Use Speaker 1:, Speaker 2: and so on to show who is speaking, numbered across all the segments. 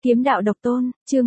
Speaker 1: Kiếm đạo độc tôn, chương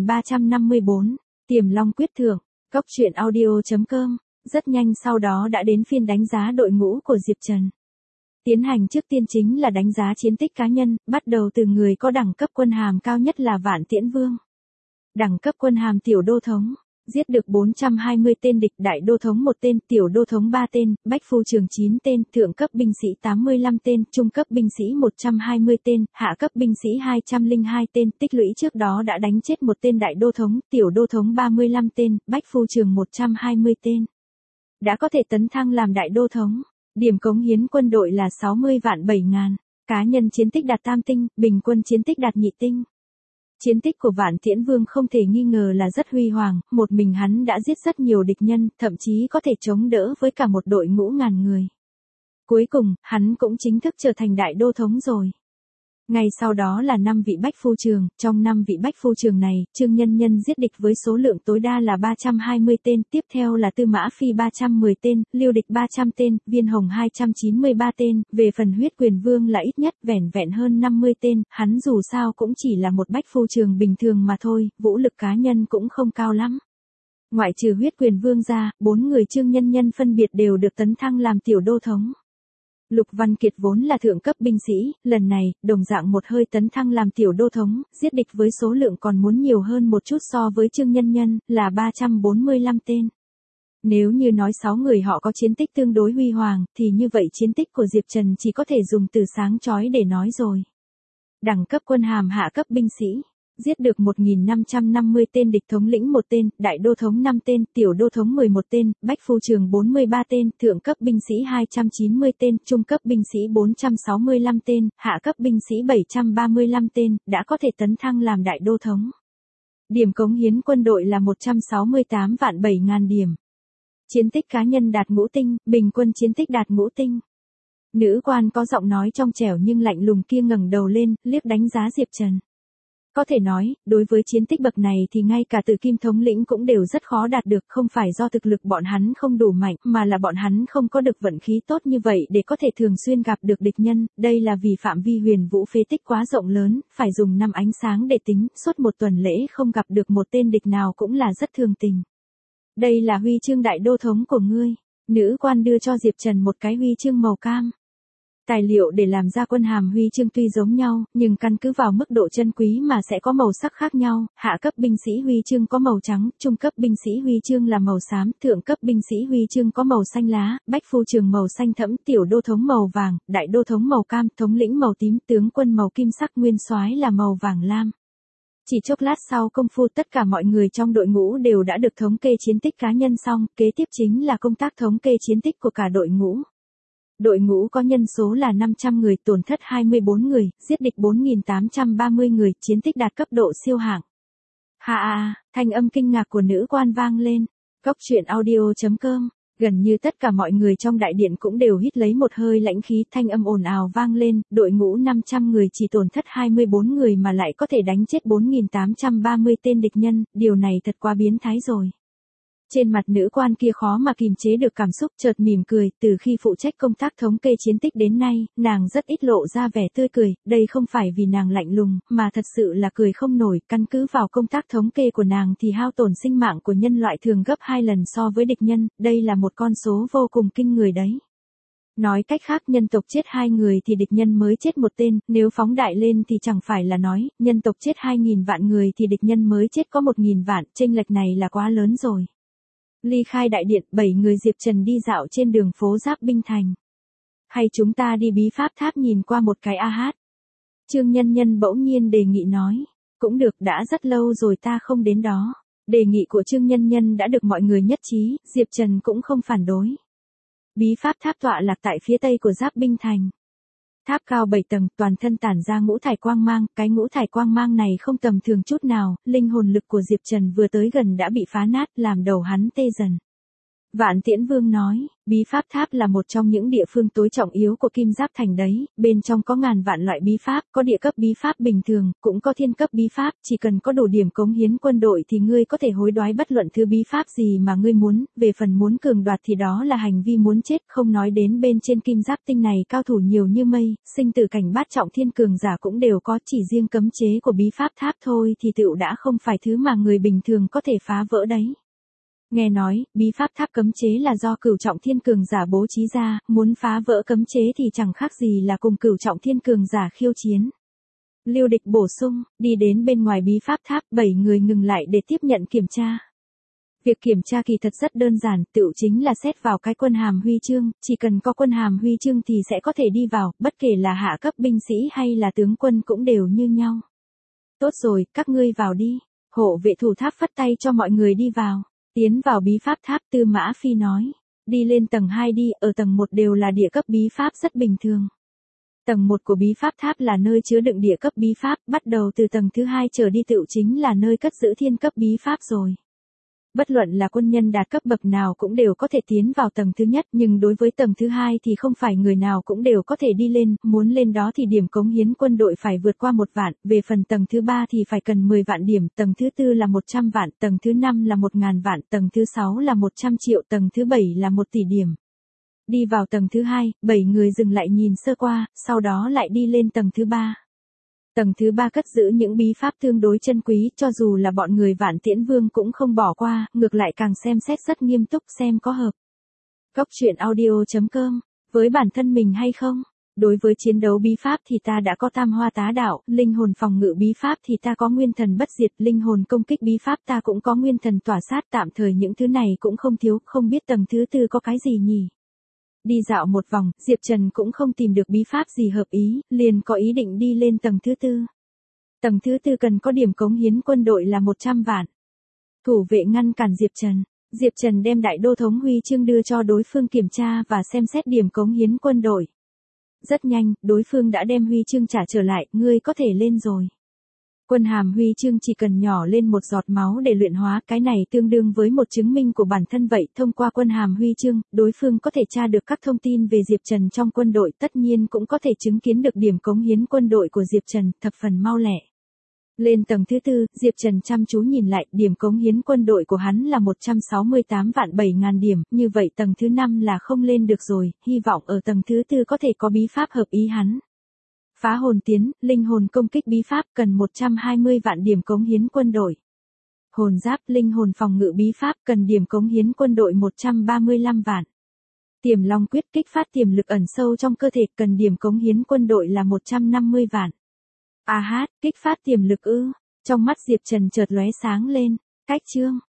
Speaker 1: 1354, Tiềm Long quyết thượng, Cốc truyện audio.com, rất nhanh sau đó đã đến phiên đánh giá đội ngũ của Diệp Trần. Tiến hành trước tiên chính là đánh giá chiến tích cá nhân, bắt đầu từ người có đẳng cấp quân hàm cao nhất là Vạn Tiễn Vương. Đẳng cấp quân hàm tiểu đô thống, giết được 420 tên địch, đại đô thống 1 tên, tiểu đô thống 3 tên, bách phu trường 9 tên, thượng cấp binh sĩ 85 tên, trung cấp binh sĩ 120 tên, hạ cấp binh sĩ 202 tên, tích lũy trước đó đã đánh chết 1 tên đại đô thống, tiểu đô thống 35 tên, bách phu trường 120 tên. Đã có thể tấn thăng làm đại đô thống, điểm cống hiến quân đội là 60 vạn 7 ngàn, cá nhân chiến tích đạt tam tinh, bình quân chiến tích đạt nhị tinh. Chiến tích của Vạn Tiễn Vương không thể nghi ngờ là rất huy hoàng, một mình hắn đã giết rất nhiều địch nhân, thậm chí có thể chống đỡ với cả một đội ngũ ngàn người. Cuối cùng, hắn cũng chính thức trở thành đại đô thống rồi. Ngay sau đó là 5 vị bách phu trường, trong 5 vị bách phu trường này, Trương Nhân Nhân giết địch với số lượng tối đa là 320 tên, tiếp theo là Tư Mã Phi 310 tên, Lưu Địch 300 tên, Viên Hồng 293 tên, về phần Huyết Quyền Vương là ít nhất vẻn vẹn hơn 50 tên, hắn dù sao cũng chỉ là một bách phu trường bình thường mà thôi, vũ lực cá nhân cũng không cao lắm. Ngoại trừ Huyết Quyền Vương ra, 4 người Trương Nhân Nhân phân biệt đều được tấn thăng làm tiểu đô thống. Lục Văn Kiệt vốn là thượng cấp binh sĩ, lần này, đồng dạng một hơi tấn thăng làm tiểu đô thống, giết địch với số lượng còn muốn nhiều hơn một chút so với Trương Nhân Nhân, là 345 tên. Nếu như nói 6 người họ có chiến tích tương đối huy hoàng, thì như vậy chiến tích của Diệp Trần chỉ có thể dùng từ sáng chói để nói rồi. Đẳng cấp quân hàm hạ cấp binh sĩ, giết được 1550 tên địch, thống lĩnh 1 tên, đại đô thống 5 tên, tiểu đô thống 11 tên, bách phu trường 43 tên, thượng cấp binh sĩ 290 tên, trung cấp binh sĩ 465 tên, hạ cấp binh sĩ 735 tên, đã có thể tấn thăng làm đại đô thống. Điểm cống hiến quân đội là 168 vạn 7 ngàn điểm. Chiến tích cá nhân đạt ngũ tinh, bình quân chiến tích đạt ngũ tinh. Nữ quan có giọng nói trong trẻo nhưng lạnh lùng kia ngẩng đầu lên, liếc đánh giá Diệp Trần. Có thể nói, đối với chiến tích bậc này thì ngay cả Tử Kim thống lĩnh cũng đều rất khó đạt được, không phải do thực lực bọn hắn không đủ mạnh, mà là bọn hắn không có được vận khí tốt như vậy để có thể thường xuyên gặp được địch nhân, đây là vì phạm vi huyền vũ phế tích quá rộng lớn, phải dùng 5 ánh sáng để tính, suốt một tuần lễ không gặp được một tên địch nào cũng là rất thường tình. Đây là huy chương đại đô thống của ngươi. Nữ quan đưa cho Diệp Trần một cái huy chương màu cam. Tài liệu để làm ra quân hàm huy chương tuy giống nhau, nhưng căn cứ vào mức độ chân quý mà sẽ có màu sắc khác nhau, hạ cấp binh sĩ huy chương có màu trắng, trung cấp binh sĩ huy chương là màu xám, thượng cấp binh sĩ huy chương có màu xanh lá, bách phu trường màu xanh thẫm, tiểu đô thống màu vàng, đại đô thống màu cam, thống lĩnh màu tím, tướng quân màu kim sắc, nguyên soái là màu vàng lam. Chỉ chốc lát sau công phu tất cả mọi người trong đội ngũ đều đã được thống kê chiến tích cá nhân xong, kế tiếp chính là công tác thống kê chiến tích của cả đội ngũ. Đội ngũ có nhân số là 500 người, tổn thất 24 người, giết địch 4830 người, chiến tích đạt cấp độ siêu hạng. Thanh âm kinh ngạc của nữ quan vang lên. Cốc truyện audio.com, gần như tất cả mọi người trong đại điện cũng đều hít lấy một hơi lãnh khí, thanh âm ồn ào vang lên, đội ngũ 500 người chỉ tổn thất 24 người mà lại có thể đánh chết 4830 tên địch nhân, điều này thật quá biến thái rồi. Trên mặt nữ quan kia khó mà kìm chế được cảm xúc, chợt mỉm cười, từ khi phụ trách công tác thống kê chiến tích đến nay, nàng rất ít lộ ra vẻ tươi cười, đây không phải vì nàng lạnh lùng, mà thật sự là cười không nổi, căn cứ vào công tác thống kê của nàng thì hao tổn sinh mạng của nhân loại thường gấp 2 lần so với địch nhân, đây là một con số vô cùng kinh người đấy. Nói cách khác nhân tộc chết 2 người thì địch nhân mới chết 1 tên, nếu phóng đại lên thì chẳng phải là nói, nhân tộc chết 2.000 vạn người thì địch nhân mới chết có 1.000 vạn, chênh lệch này là quá lớn rồi. Ly khai đại điện, 7 người Diệp Trần đi dạo trên đường phố Giáp Binh Thành. Hay chúng ta đi bí pháp tháp nhìn qua một cái hát. Trương Nhân Nhân bỗng nhiên đề nghị nói. Cũng được, đã rất lâu rồi ta không đến đó. Đề nghị của Trương Nhân Nhân đã được mọi người nhất trí, Diệp Trần cũng không phản đối. Bí pháp tháp tọa lạc tại phía tây của Giáp Binh Thành. Tháp cao 7 tầng, toàn thân tản ra ngũ thải quang mang, cái ngũ thải quang mang này không tầm thường chút nào, linh hồn lực của Diệp Trần vừa tới gần đã bị phá nát, làm đầu hắn tê dần. Vạn Tiễn Vương nói, bí pháp tháp là một trong những địa phương tối trọng yếu của Kim Giáp Thành đấy, bên trong có ngàn vạn loại bí pháp, có địa cấp bí pháp bình thường, cũng có thiên cấp bí pháp, chỉ cần có đủ điểm cống hiến quân đội thì ngươi có thể hối đoái bất luận thứ bí pháp gì mà ngươi muốn, về phần muốn cường đoạt thì đó là hành vi muốn chết, không nói đến bên trên Kim Giáp Tinh này cao thủ nhiều như mây, sinh tử cảnh bát trọng thiên cường giả cũng đều có, chỉ riêng cấm chế của bí pháp tháp thôi thì tựu đã không phải thứ mà người bình thường có thể phá vỡ đấy. Nghe nói, bí pháp tháp cấm chế là do cửu trọng thiên cường giả bố trí ra, muốn phá vỡ cấm chế thì chẳng khác gì là cùng cửu trọng thiên cường giả khiêu chiến. Lưu Địch bổ sung, đi đến bên ngoài bí pháp tháp, 7 người ngừng lại để tiếp nhận kiểm tra. Việc kiểm tra kỳ thật rất đơn giản, tựu chính là xét vào cái quân hàm huy chương, chỉ cần có quân hàm huy chương thì sẽ có thể đi vào, bất kể là hạ cấp binh sĩ hay là tướng quân cũng đều như nhau. Tốt rồi, các ngươi vào đi. Hộ vệ thủ tháp phất tay cho mọi người đi vào. Tiến vào bí pháp tháp, Tư Mã Phi nói. Đi lên tầng 2 đi, ở tầng 1 đều là địa cấp bí pháp rất bình thường. Tầng 1 của bí pháp tháp là nơi chứa đựng địa cấp bí pháp, bắt đầu từ tầng thứ 2 trở đi tựu chính là nơi cất giữ thiên cấp bí pháp rồi. Bất luận là quân nhân đạt cấp bậc nào cũng đều có thể tiến vào tầng thứ nhất, nhưng đối với tầng thứ 2 thì không phải người nào cũng đều có thể đi lên, muốn lên đó thì điểm cống hiến quân đội phải vượt qua 1 vạn, về phần tầng thứ 3 thì phải cần 10 vạn điểm, tầng thứ 4 là 100 vạn, tầng thứ 5 là 1.000 vạn, tầng thứ 6 là 100 triệu, tầng thứ 7 là 1 tỷ điểm. Đi vào tầng thứ 2, 7 người dừng lại nhìn sơ qua, sau đó lại đi lên tầng thứ 3. Tầng thứ 3 cất giữ những bí pháp tương đối chân quý, cho dù là bọn người Vạn Tiễn Vương cũng không bỏ qua, ngược lại càng xem xét rất nghiêm túc xem có hợp. Góc truyện audio.com, với bản thân mình hay không? Đối với chiến đấu bí pháp thì ta đã có tam hoa tá đạo, linh hồn phòng ngự bí pháp thì ta có nguyên thần bất diệt, linh hồn công kích bí pháp ta cũng có nguyên thần tỏa sát, tạm thời những thứ này cũng không thiếu, không biết tầng thứ 4 có cái gì nhỉ? Đi dạo một vòng, Diệp Trần cũng không tìm được bí pháp gì hợp ý, liền có ý định đi lên tầng thứ 4. Tầng thứ 4 cần có điểm cống hiến quân đội là 100 vạn. Thủ vệ ngăn cản Diệp Trần. Diệp Trần đem đại đô thống huy chương đưa cho đối phương kiểm tra và xem xét điểm cống hiến quân đội. Rất nhanh, đối phương đã đem huy chương trả trở lại, ngươi có thể lên rồi. Quân hàm huy chương chỉ cần nhỏ lên một giọt máu để luyện hóa, cái này tương đương với một chứng minh của bản thân vậy, thông qua quân hàm huy chương, đối phương có thể tra được các thông tin về Diệp Trần trong quân đội, tất nhiên cũng có thể chứng kiến được điểm cống hiến quân đội của Diệp Trần, thập phần mau lẹ. Lên tầng thứ 4, Diệp Trần chăm chú nhìn lại, điểm cống hiến quân đội của hắn là 168 vạn 7.000 điểm, như vậy tầng thứ 5 là không lên được rồi, hy vọng ở tầng thứ 4 có thể có bí pháp hợp ý hắn. Phá hồn tiến, linh hồn công kích bí pháp cần 120 vạn điểm cống hiến quân đội. Hồn giáp, linh hồn phòng ngự bí pháp cần điểm cống hiến quân đội 135 vạn. Tiềm long quyết kích phát tiềm lực ẩn sâu trong cơ thể cần điểm cống hiến quân đội là 150 vạn. À hát, kích phát tiềm lực ư? Trong mắt Diệp Trần chợt lóe sáng lên. Cách chương.